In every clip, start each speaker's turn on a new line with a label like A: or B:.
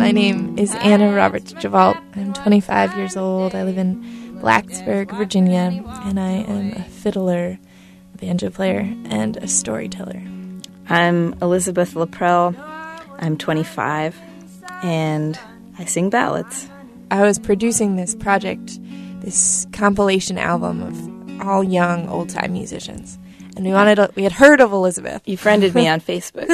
A: My name is Anna Roberts Javalt. I'm 25 years old. I live in Blacksburg, Virginia, and I am a fiddler, a banjo player, and a storyteller.
B: I'm Elizabeth Laprelle. I'm 25, and I sing ballads.
A: I was producing this project, this compilation album of all young, old-time musicians. And we had heard of Elizabeth.
B: You friended me on Facebook.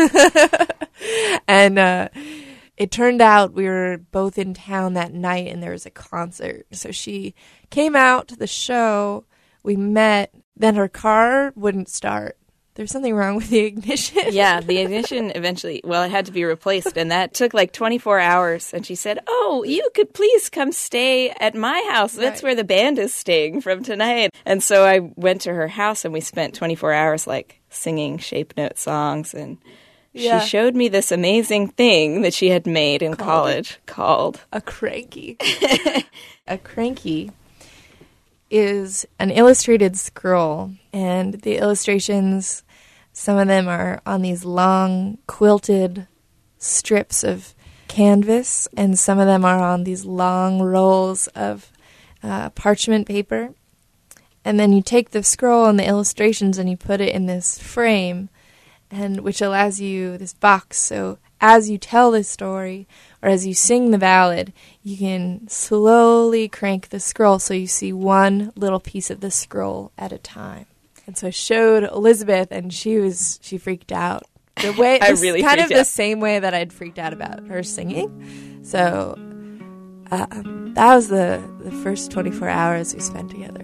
A: And it turned out we were both in town that night and there was a concert. So she came out to the show. We met. Then her car wouldn't start. There's something wrong with the ignition.
B: Yeah, the ignition eventually, it had to be replaced, and that took like 24 hours. And she said, "Oh, you could please come stay at my house. That's where the band is staying from tonight." And so I went to her house, and we spent 24 hours like singing shape note songs. And she showed me this amazing thing that she had made in college called
A: a cranky. A cranky is an illustrated scroll, and the illustrations, some of them are on these long quilted strips of canvas, and some of them are on these long rolls of parchment paper. And then you take the scroll and the illustrations and you put it in this frame, and which allows you this box. So as you tell this story, or as you sing the ballad, you can slowly crank the scroll so you see one little piece of the scroll at a time. And so I showed Elizabeth, and she freaked out. The way the same way that I'd freaked out about her singing. So that was the first 24 hours we spent together.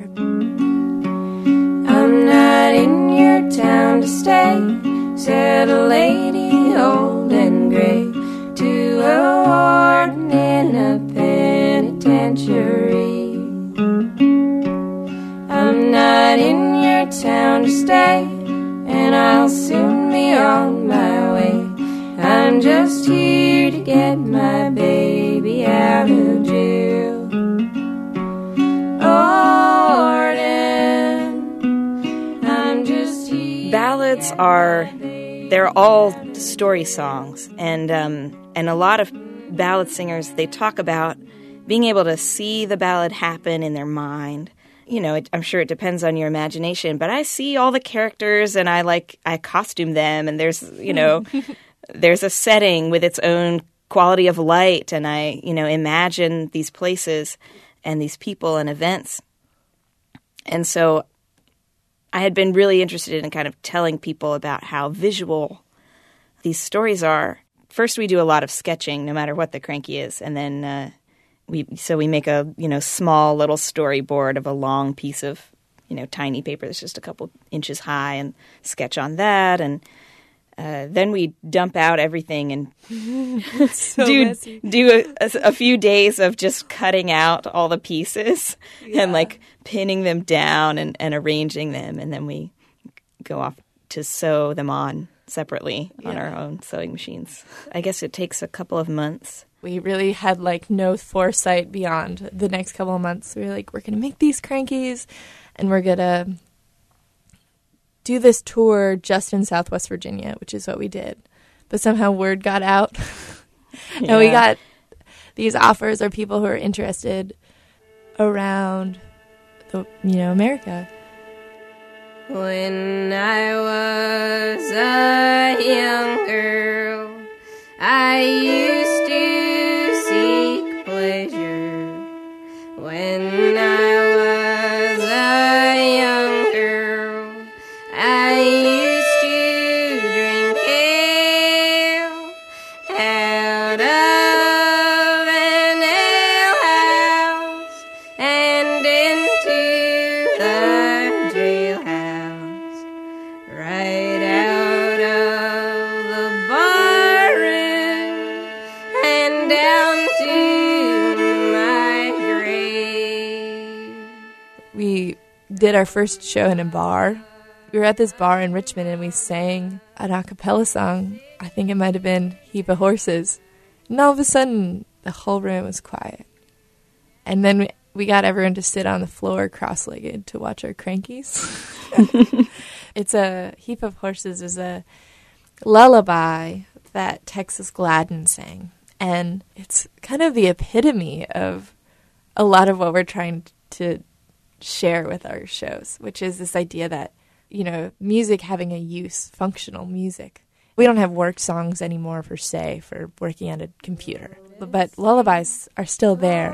C: I'm not in your town to stay, said a lady old and gray to a warden in a penitentiary. I'm not in your town to stay, and I'll soon be on my way. I'm just here to get my baby out of jail. Warden, I'm just here.
B: Ballads they're all story songs, and a lot of ballad singers, they talk about being able to see the ballad happen in their mind. You know, I'm sure it depends on your imagination, but I see all the characters and I costume them, and there's, there's a setting with its own quality of light, and I, imagine these places and these people and events. And so I had been really interested in kind of telling people about how visual these stories are. First, we do a lot of sketching, no matter what the cranky is, and then we make a small little storyboard of a long piece of tiny paper that's just a couple inches high, and sketch on that, and then we dump out everything and do a few days of just cutting out all the pieces and like pinning them down and arranging them, and then we go off to sew them on separately on our own sewing machines. I guess it takes a couple of months.
A: We really had no foresight beyond the next couple of months. We were like, we're going to make these crankies, and we're going to do this tour just in Southwest Virginia, which is what we did. But somehow word got out, and we got these offers of people who are interested around America.
C: When I was a young girl, I used to seek pleasure. When I was a young girl, I used to drink ale out of an alehouse and into the jailhouse, right out of the barroom and down to my grave.
A: We did our first show in a bar. We were at this bar in Richmond, and we sang an a cappella song. I think it might have been Heap of Horses. And all of a sudden, the whole room was quiet. And then we got everyone to sit on the floor cross-legged to watch our crankies. It's a Heap of Horses is a lullaby that Texas Gladden sang. And it's kind of the epitome of a lot of what we're trying to share with our shows, which is this idea that, you know, music having a use, functional music. We don't have work songs anymore, per se, for working at a computer. But lullabies are still there.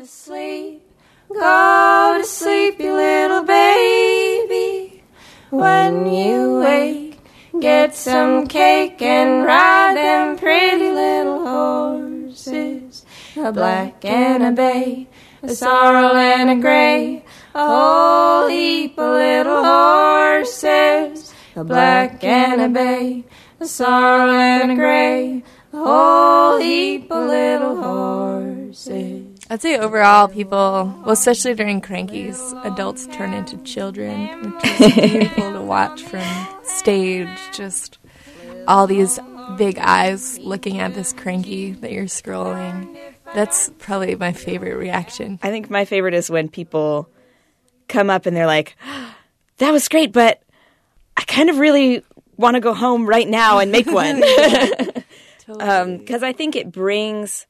C: Go to sleep, you little baby. When you wake, get some cake and ride them pretty little horses. A black and a bay, a sorrel and a gray, a whole heap of little horses. A black and a bay, a sorrel and a gray, a whole heap of little horses.
A: I'd say overall, people, well, especially during Crankies, adults turn into children, which is beautiful to watch from stage. Just all these big eyes looking at this Cranky that you're scrolling. That's probably my favorite reaction.
B: I think my favorite is when people come up and they're like, that was great, but I kind of really want to go home right now and make one.
A: Totally.
B: 'Cause I think it brings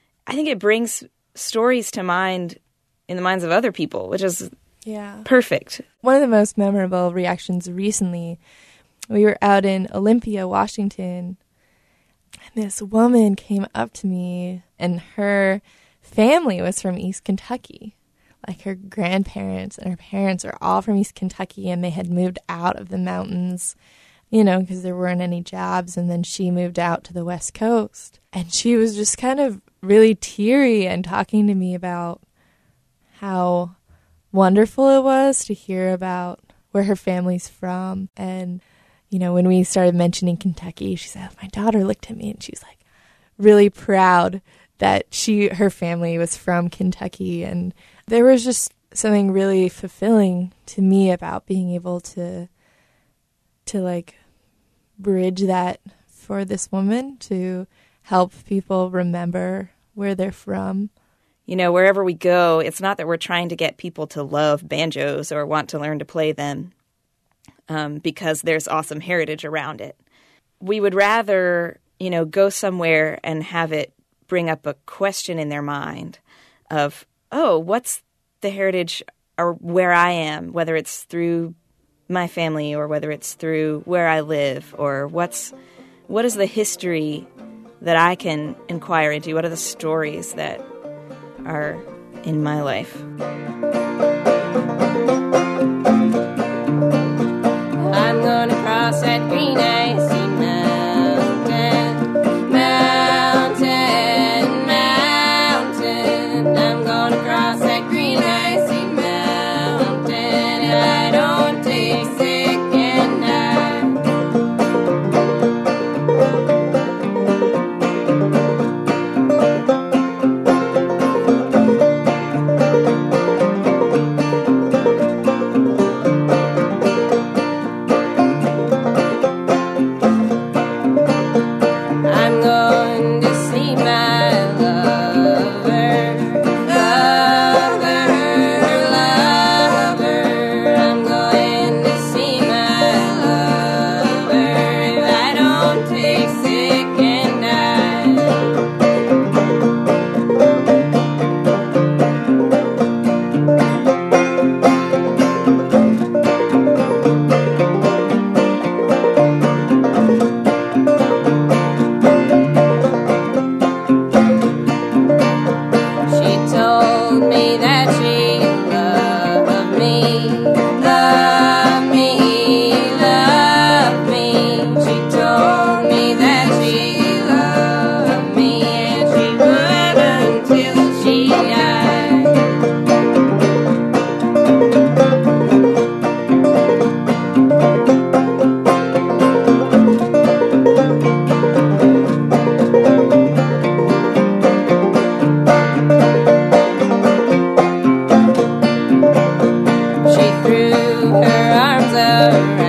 B: stories to mind in the minds of other people, which is perfect.
A: One of the most memorable reactions recently, we were out in Olympia, Washington, and this woman came up to me, and her family was from East Kentucky. Like, her grandparents and her parents are all from East Kentucky, and they had moved out of the mountains, you know, because there weren't any jobs, and then she moved out to the West Coast. And she was just kind of really teary and talking to me about how wonderful it was to hear about where her family's from. And, you know, when we started mentioning Kentucky, she said, my daughter looked at me and she was like really proud that her family was from Kentucky. And there was just something really fulfilling to me about being able to like bridge that for this woman, to help people remember where they're from.
B: You know, wherever we go, it's not that we're trying to get people to love banjos or want to learn to play them because there's awesome heritage around it. We would rather, you know, go somewhere and have it bring up a question in their mind of, oh, what's the heritage or where I am, whether it's through my family or whether it's through where I live, or what is the history that I can inquire into? What are the stories that are in my life?
C: I'm gonna cross that green icy mountain, mountain, mountain. I'm gonna cross that green icy mountain, and I don't take sick and I'm going to see my lover, lover, lover. I'm going to see my lover if I don't take sick and She told me that she loved me, loved me, loved me. She told me that she loved me, and she would until she died. She threw her arms around